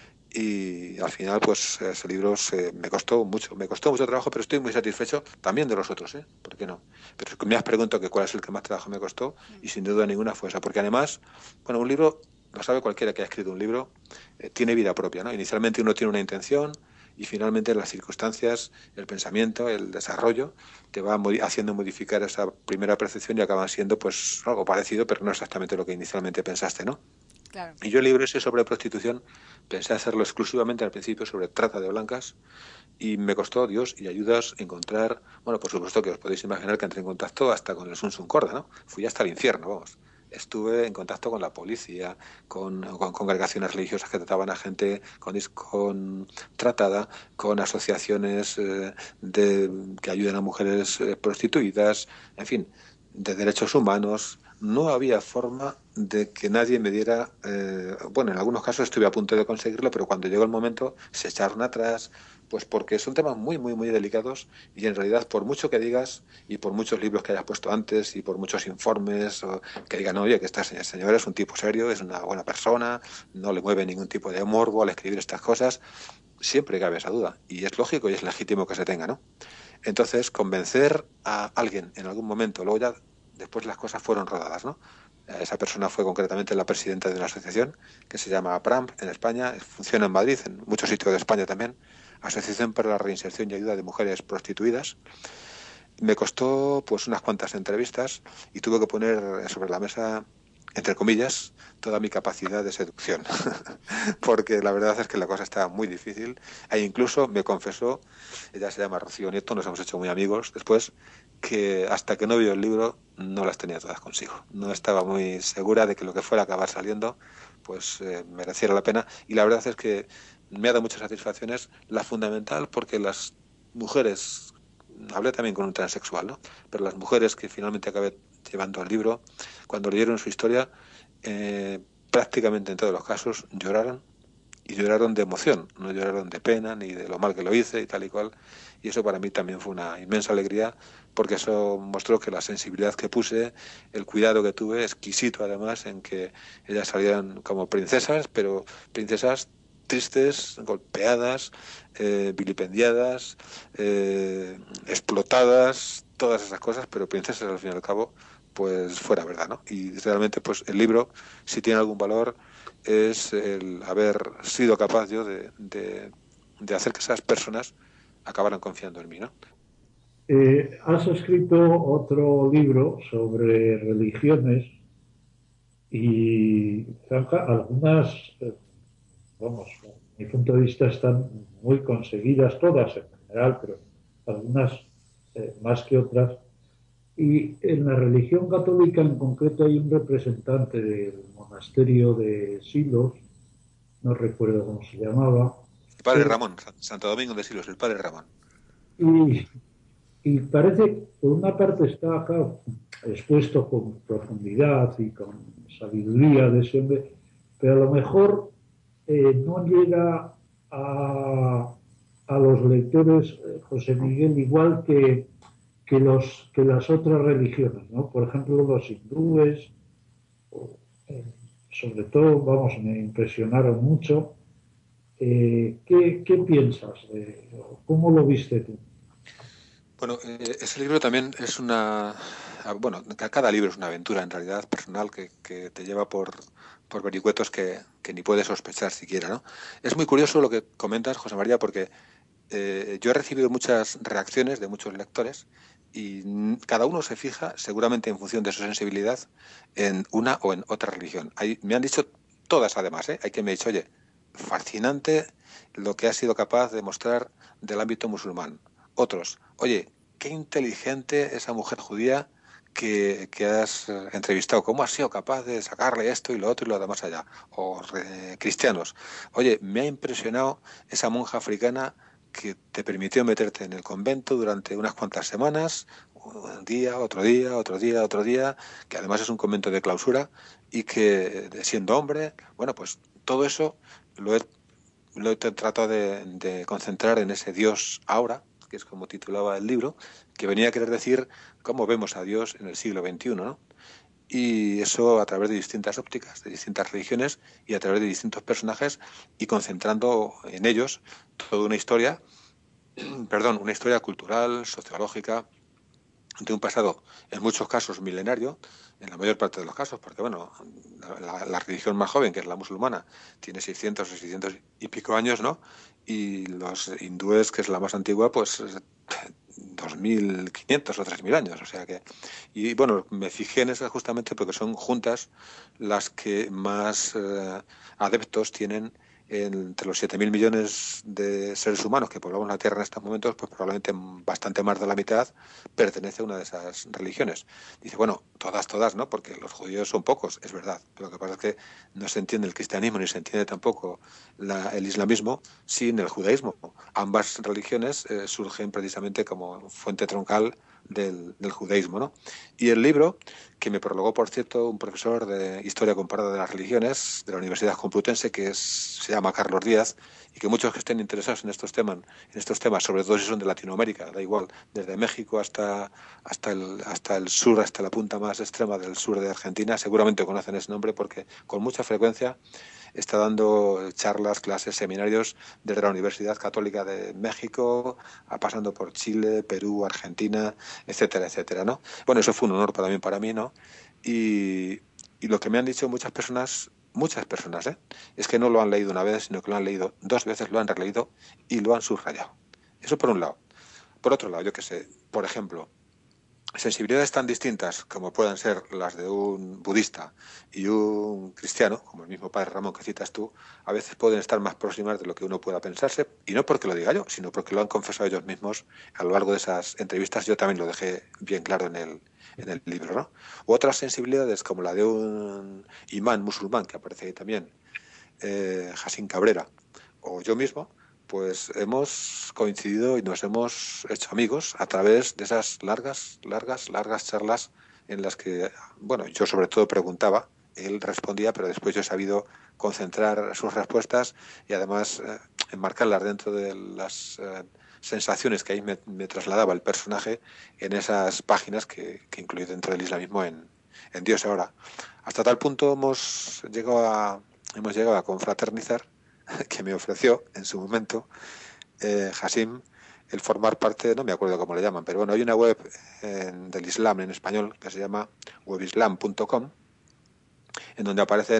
Y al final, pues ese libro se, me costó mucho, me costó mucho trabajo, pero estoy muy satisfecho también de los otros, ¿eh? ¿Por qué no? Pero me has preguntado que cuál es el que más trabajo me costó y sin duda ninguna fue esa, porque además, bueno, un libro, lo sabe cualquiera que ha escrito un libro, eh, tiene vida propia, ¿no? Inicialmente uno tiene una intención y finalmente las circunstancias, el pensamiento, el desarrollo, te va modi- haciendo modificar esa primera percepción y acaban siendo pues algo parecido, pero no exactamente lo que inicialmente pensaste, ¿no? Claro. Y yo el libro ese sobre prostitución pensé hacerlo exclusivamente al principio sobre trata de blancas y me costó Dios y ayudas encontrar, bueno, por supuesto que os podéis imaginar que entré en contacto hasta con el Sun Sun Corda, ¿no? Fui hasta el infierno, vamos. Estuve en contacto con la policía, con, con congregaciones religiosas que trataban a gente con, con tratada, con asociaciones eh, de, que ayudan a mujeres eh, prostituidas, en fin, de derechos humanos. No había forma de que nadie me diera, eh, bueno, en algunos casos estuve a punto de conseguirlo, pero cuando llegó el momento se echaron atrás, pues porque son temas muy, muy, muy delicados y en realidad por mucho que digas y por muchos libros que hayas puesto antes y por muchos informes o que digan, oye, que este señor es un tipo serio, es una buena persona, no le mueve ningún tipo de morbo al escribir estas cosas, siempre cabe esa duda y es lógico y es legítimo que se tenga, ¿no? Entonces, convencer a alguien en algún momento, luego ya después las cosas fueron rodadas, ¿no? Esa persona fue concretamente la presidenta de una asociación que se llama PRAM en España, funciona en Madrid, en muchos sitios de España también, Asociación para la Reinserción y Ayuda de Mujeres Prostituidas. Me costó pues unas cuantas entrevistas y tuve que poner sobre la mesa, entre comillas, toda mi capacidad de seducción, porque la verdad es que la cosa estaba muy difícil e incluso me confesó, ella se llama Rocío Nieto, nos hemos hecho muy amigos después, que hasta que no vio el libro no las tenía todas consigo. No estaba muy segura de que lo que fuera a acabar saliendo pues eh, mereciera la pena y la verdad es que me ha dado muchas satisfacciones, la fundamental porque las mujeres, hablé también con un transexual, ¿no? Pero las mujeres que finalmente acabé llevando el libro, cuando leyeron su historia, eh, prácticamente en todos los casos lloraron y lloraron de emoción, no lloraron de pena ni de lo mal que lo hice y tal y cual. Y eso para mí también fue una inmensa alegría porque eso mostró que la sensibilidad que puse, el cuidado que tuve, exquisito además, en que ellas salieran como princesas, pero princesas tristes, golpeadas, eh, vilipendiadas, eh, explotadas, todas esas cosas, pero princesas al fin y al cabo, pues fuera verdad, ¿no? Y realmente pues el libro, si tiene algún valor, es el haber sido capaz yo de, de, de hacer que esas personas acabaran confiando en mí, ¿no? Eh, has escrito otro libro sobre religiones y algunas, eh, vamos, desde mi punto de vista están muy conseguidas, todas en general, pero algunas eh, más que otras. Y en la religión católica en concreto hay un representante del monasterio de Silos, no recuerdo cómo se llamaba. El padre pero, Ramón, Santo Domingo de Silos, el padre Ramón. Y, y parece que por una parte está acá expuesto con profundidad y con sabiduría de ese hombre, pero a lo mejor eh, no llega a, a los lectores, eh, José Miguel, igual que, que, los, que las otras religiones, ¿no? Por ejemplo, los hindúes, eh, sobre todo, vamos, me impresionaron mucho. Eh, ¿qué, ¿Qué piensas? De, ¿Cómo lo viste tú? Bueno, eh, ese libro también es una... Bueno, cada libro es una aventura en realidad personal que, que te lleva por, por vericuetos que, que ni puedes sospechar siquiera, ¿no? Es muy curioso lo que comentas, José María, porque eh, yo he recibido muchas reacciones de muchos lectores y cada uno se fija, seguramente en función de su sensibilidad, en una o en otra religión. Hay, me han dicho todas además, ¿eh? Hay quien me ha dicho, oye, fascinante lo que has sido capaz de mostrar del ámbito musulmán. Otros, oye, qué inteligente esa mujer judía que, que has entrevistado, cómo has sido capaz de sacarle esto y lo otro y lo demás allá. O eh, cristianos, oye, me ha impresionado esa monja africana que te permitió meterte en el convento durante unas cuantas semanas, un día, otro día, otro día, otro día, que además es un convento de clausura y que siendo hombre, bueno, pues todo eso lo he, lo he tratado de, de concentrar en ese Dios ahora, que es como titulaba el libro, que venía a querer decir cómo vemos a Dios en el siglo veintiuno, ¿no? Y eso a través de distintas ópticas, de distintas religiones y a través de distintos personajes y concentrando en ellos toda una historia, perdón, una historia cultural, sociológica, de un pasado en muchos casos milenario, en la mayor parte de los casos, porque bueno, la, la religión más joven, que es la musulmana, tiene seiscientos o seiscientos y pico años, ¿no? Y los hindúes, que es la más antigua, pues dos mil quinientos o tres mil años, o sea que... Y bueno, me fijé en esas justamente porque son juntas las que más eh, adeptos tienen entre los siete mil millones de seres humanos que poblamos la Tierra en estos momentos, pues probablemente bastante más de la mitad pertenece a una de esas religiones. Dice, bueno, todas, todas, ¿no? Porque los judíos son pocos, es verdad. Pero lo que pasa es que no se entiende el cristianismo ni se entiende tampoco la, el islamismo sin el judaísmo. Ambas religiones eh, surgen precisamente como fuente troncal del, del judaísmo, ¿no? Y el libro, que me prologó, por cierto, un profesor de Historia Comparada de las Religiones de la Universidad Complutense, que es, se llama Carlos Díaz, y que muchos que estén interesados en estos temas, en estos temas, sobre todo si son de Latinoamérica, da igual, desde México hasta, hasta, el, hasta el sur, hasta la punta más extrema del sur de Argentina, seguramente conocen ese nombre porque con mucha frecuencia está dando charlas, clases, seminarios desde la Universidad Católica de México, pasando por Chile, Perú, Argentina, etcétera, etcétera, ¿no? Bueno, eso fue un honor también para mí, ¿no? Y, y lo que me han dicho muchas personas, muchas personas, ¿eh? Es que no lo han leído una vez, sino que lo han leído dos veces, lo han releído y lo han subrayado. Eso por un lado. Por otro lado, yo qué sé, por ejemplo, sensibilidades tan distintas como puedan ser las de un budista y un cristiano, como el mismo padre Ramón que citas tú, a veces pueden estar más próximas de lo que uno pueda pensarse, y no porque lo diga yo, sino porque lo han confesado ellos mismos a lo largo de esas entrevistas. Yo también lo dejé bien claro en el, en el libro, ¿no? U otras sensibilidades como la de un imán musulmán, que aparece ahí también, eh, Jacín Cabrera, o yo mismo, pues hemos coincidido y nos hemos hecho amigos a través de esas largas, largas, largas charlas en las que, bueno, yo sobre todo preguntaba, él respondía, pero después yo he sabido concentrar sus respuestas y además eh, enmarcarlas dentro de las eh, sensaciones que ahí me, me trasladaba el personaje en esas páginas que, que incluí dentro del islamismo en, en Dios ahora. Hasta tal punto hemos llegado a, hemos llegado a confraternizar que me ofreció en su momento eh, Hasim el formar parte, no me acuerdo cómo le llaman, pero bueno, hay una web eh, del Islam en español que se llama webislam punto com, en donde aparecen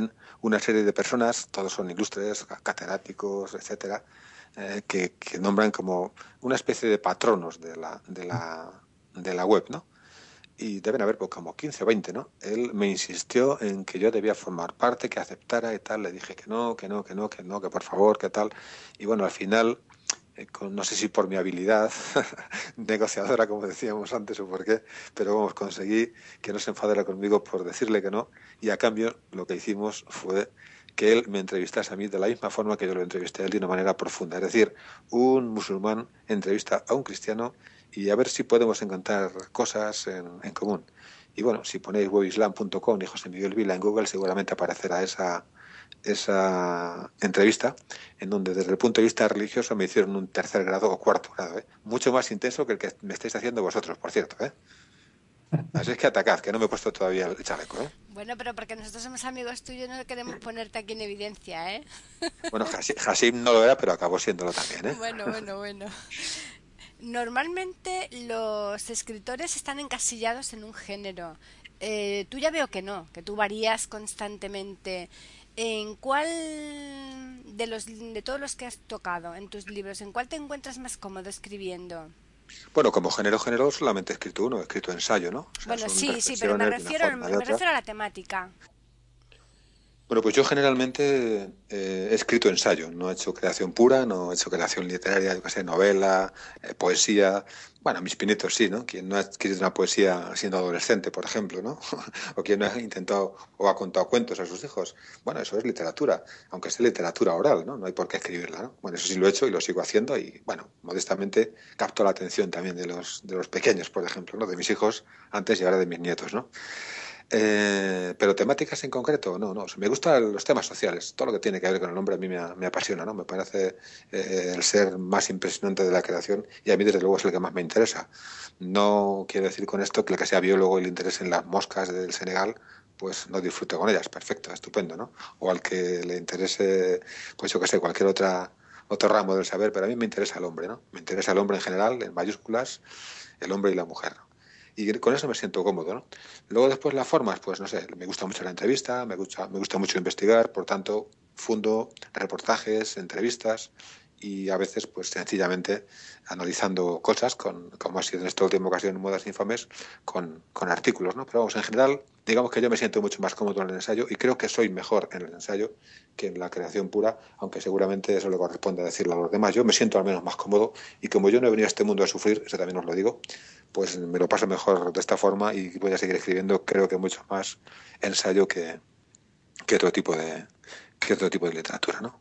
una serie de personas, todos son ilustres, catedráticos, etcétera, eh, que, que nombran como una especie de patronos de la, de la, de la web, ¿no? Y deben haber pues, como quince o veinte, ¿no? Él me insistió en que yo debía formar parte, que aceptara y tal. Le dije que no, que no, que no, que no, que por favor, que tal. Y bueno, al final, eh, con, no sé si por mi habilidad negociadora, como decíamos antes, o por qué, pero vamos, conseguí que no se enfadara conmigo por decirle que no. Y a cambio, lo que hicimos fue que él me entrevistase a mí de la misma forma que yo lo entrevisté a él de una manera profunda. Es decir, un musulmán entrevista a un cristiano y a ver si podemos encontrar cosas en, en común. Y bueno, si ponéis webislam punto com y José Miguel Vila en Google, seguramente aparecerá esa, esa entrevista, en donde desde el punto de vista religioso me hicieron un tercer grado o cuarto grado, ¿eh? Mucho más intenso que el que me estáis haciendo vosotros, por cierto, ¿eh? Así es que atacad, que no me he puesto todavía el chaleco, ¿eh? Bueno, pero porque nosotros somos amigos tuyos, no queremos ponerte aquí en evidencia, ¿eh? Bueno, Hasim no lo era, pero acabó siéndolo también, ¿eh? Bueno, bueno, bueno. Normalmente los escritores están encasillados en un género. Eh, tú ya veo que no, que tú varías constantemente. ¿En cuál de los de todos los que has tocado en tus libros, en cuál te encuentras más cómodo escribiendo? Bueno, como género, género solamente he escrito uno, he escrito ensayo, ¿no? O sea, Bueno, sí, sí, pero me refiero, me refiero a la temática. Bueno, pues yo generalmente eh, he escrito ensayo, no he hecho creación pura, no he hecho creación literaria, yo qué sé, novela, eh, poesía. Bueno, mis pinitos sí, ¿no? Quien no ha escrito una poesía siendo adolescente, por ejemplo, ¿no? O quien no ha intentado o ha contado cuentos a sus hijos. Bueno, eso es literatura, aunque sea literatura oral, ¿no? No hay por qué escribirla, ¿no? Bueno, eso sí lo he hecho y lo sigo haciendo y, bueno, modestamente capto la atención también de los, de los pequeños, por ejemplo, ¿no? De mis hijos antes y ahora de mis nietos, ¿no? Eh, pero temáticas en concreto, no, no. Me gustan los temas sociales. Todo lo que tiene que ver con el hombre a mí me, me apasiona, ¿no? Me parece eh, el ser más impresionante de la creación y a mí desde luego es el que más me interesa. No quiero decir con esto que el que sea biólogo y le interesen las moscas del Senegal, pues no disfrute con ellas. Perfecto, estupendo, ¿no? O al que le interese, pues yo qué sé, cualquier otra otro ramo del saber, pero a mí me interesa el hombre, ¿no? Me interesa el hombre en general, en mayúsculas, el hombre y la mujer, ¿no? Y con eso me siento cómodo, ¿no? Luego después las formas, pues no sé, me gusta mucho la entrevista, me gusta, me gusta mucho investigar, por tanto, fundo reportajes, entrevistas y a veces, pues sencillamente analizando cosas, con, como ha sido en esta última ocasión en Modas Infames, con, con artículos, ¿no? Pero vamos, en general, digamos que yo me siento mucho más cómodo en el ensayo y creo que soy mejor en el ensayo que en la creación pura, aunque seguramente eso le corresponde decirlo a los demás. Yo me siento al menos más cómodo y como yo no he venido a este mundo a sufrir, eso también os lo digo, pues me lo paso mejor de esta forma y voy a seguir escribiendo, creo que mucho más ensayo que, que otro tipo de que otro tipo de literatura, ¿no?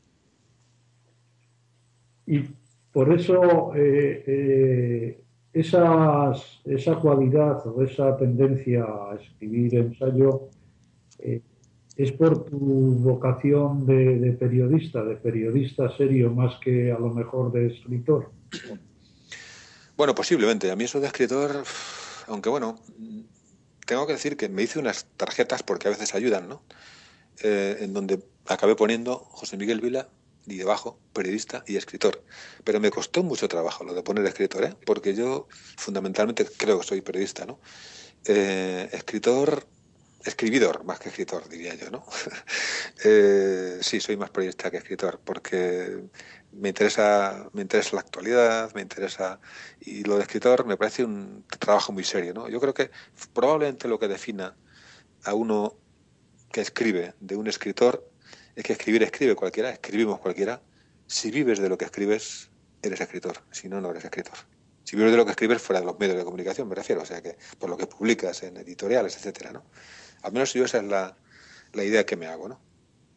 Y por eso eh, eh, esas, esa cualidad o esa tendencia a escribir ensayo eh, es por tu vocación de, de periodista, de periodista serio más que a lo mejor de escritor. Bueno, posiblemente. A mí eso de escritor, aunque bueno, tengo que decir que me hice unas tarjetas porque a veces ayudan, ¿no? Eh, en donde acabé poniendo José Miguel Vila y debajo periodista y escritor. Pero me costó mucho trabajo lo de poner escritor, ¿eh? Porque yo fundamentalmente creo que soy periodista, ¿no? Eh, escritor, escribidor más que escritor, diría yo, ¿no? eh, sí, soy más periodista que escritor porque me interesa, me interesa la actualidad, me interesa, y lo de escritor me parece un trabajo muy serio, ¿no? Yo creo que probablemente lo que defina a uno que escribe de un escritor es que escribir escribe cualquiera, escribimos cualquiera. Si vives de lo que escribes, eres escritor, si no, no eres escritor. Si vives de lo que escribes fuera de los medios de comunicación, me refiero, o sea que por lo que publicas en editoriales, etcétera, ¿no? Al menos yo esa es la, la idea que me hago, ¿no?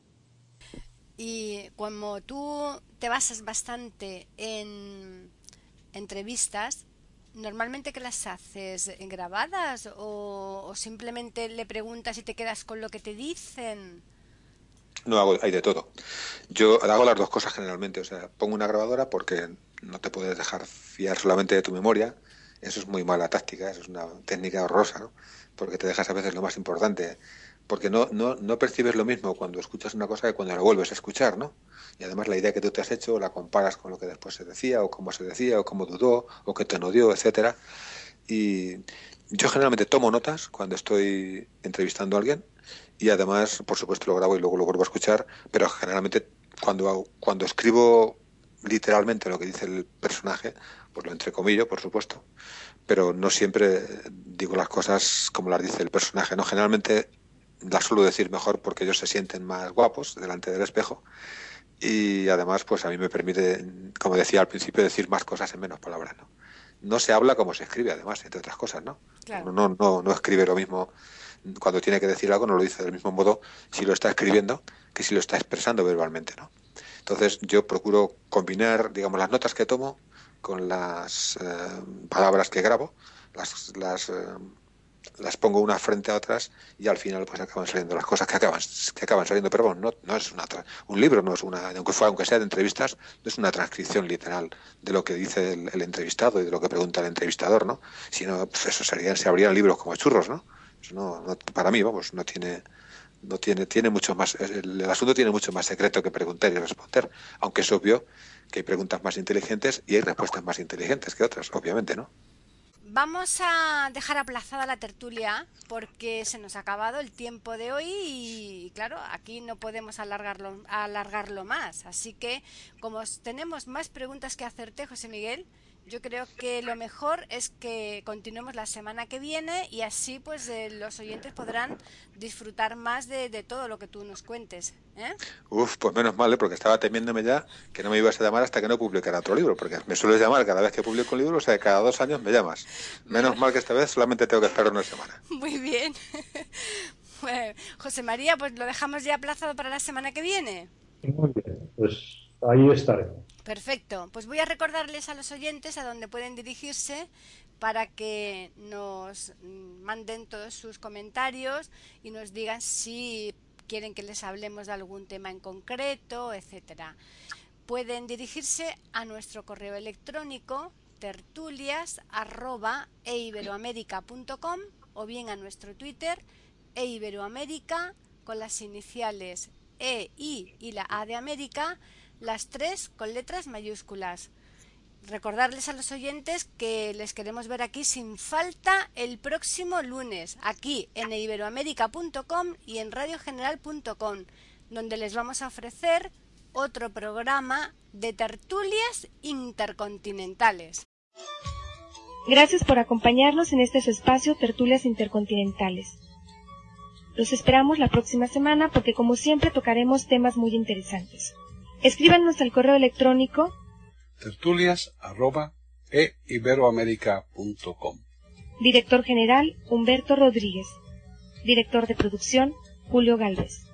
Y como tú te basas bastante en entrevistas, ¿normalmente qué las haces? ¿Grabadas o, o simplemente le preguntas y te quedas con lo que te dicen? No, hago, hay de todo. Yo hago las dos cosas generalmente, o sea, pongo una grabadora porque no te puedes dejar fiar solamente de tu memoria, eso es muy mala táctica, eso es una técnica horrorosa, ¿no? Porque te dejas a veces lo más importante, porque no, no, no percibes lo mismo cuando escuchas una cosa que cuando la vuelves a escuchar, ¿no? Y además la idea que tú te has hecho la comparas con lo que después se decía, o cómo se decía, o cómo dudó, o qué tono dio, etcétera. Y yo generalmente tomo notas cuando estoy entrevistando a alguien y además, por supuesto, lo grabo y luego lo vuelvo a escuchar, pero generalmente cuando, hago, cuando escribo literalmente lo que dice el personaje, pues lo entrecomillo, por supuesto, pero no siempre digo las cosas como las dice el personaje, ¿no? Generalmente las suelo decir mejor porque ellos se sienten más guapos delante del espejo y además pues a mí me permite, como decía al principio, decir más cosas en menos palabras, ¿no? No se habla como se escribe, además, entre otras cosas, ¿no? Claro. No, no, no escribe lo mismo cuando tiene que decir algo, no lo dice del mismo modo si lo está escribiendo que si lo está expresando verbalmente, ¿no? Entonces yo procuro combinar, digamos, las notas que tomo con las eh, palabras que grabo, las, las, eh, las pongo unas frente a otras y al final pues acaban saliendo las cosas que acaban que acaban saliendo, pero bueno, no, no es una un libro, no es una, aunque fuera, aunque sea de entrevistas, no es una transcripción literal de lo que dice el, el entrevistado y de lo que pregunta el entrevistador, ¿no? Sino pues eso serían, se abrían libros como churros, ¿no? Eso no, no, para mí, vamos, no tiene no tiene tiene mucho más, el, el asunto tiene mucho más secreto que preguntar y responder, aunque es obvio que hay preguntas más inteligentes y hay respuestas más inteligentes que otras, obviamente, ¿no? Vamos a dejar aplazada la tertulia porque se nos ha acabado el tiempo de hoy y, claro, aquí no podemos alargarlo, alargarlo más. Así que, como tenemos más preguntas que hacerte, José Miguel, yo creo que lo mejor es que continuemos la semana que viene y así pues eh, los oyentes podrán disfrutar más de, de todo lo que tú nos cuentes, ¿eh? Uf, pues menos mal, ¿eh? Porque estaba temiéndome ya que no me ibas a llamar hasta que no publicara otro libro, porque me sueles llamar cada vez que publico un libro, o sea, cada dos años me llamas. Menos mal que esta vez solamente tengo que esperar una semana. Muy bien. Bueno, José María, pues lo dejamos ya aplazado para la semana que viene. Muy bien, pues ahí estaremos. Perfecto, pues voy a recordarles a los oyentes a dónde pueden dirigirse para que nos manden todos sus comentarios y nos digan si quieren que les hablemos de algún tema en concreto, etcétera. Pueden dirigirse a nuestro correo electrónico tertulias arroba e iberoamerica punto com o bien a nuestro Twitter eiberoamerica con las iniciales E, I y la A de América, las tres con letras mayúsculas. Recordarles a los oyentes que les queremos ver aquí sin falta el próximo lunes, aquí en e iberoamerica punto com y en radio general punto com, donde les vamos a ofrecer otro programa de tertulias intercontinentales. Gracias por acompañarnos en este su espacio Tertulias Intercontinentales. Los esperamos la próxima semana porque como siempre tocaremos temas muy interesantes. Escríbanos al correo electrónico tertulias arroba e iberoamerica punto com. Director General Humberto Rodríguez. Director de Producción Julio Gálvez.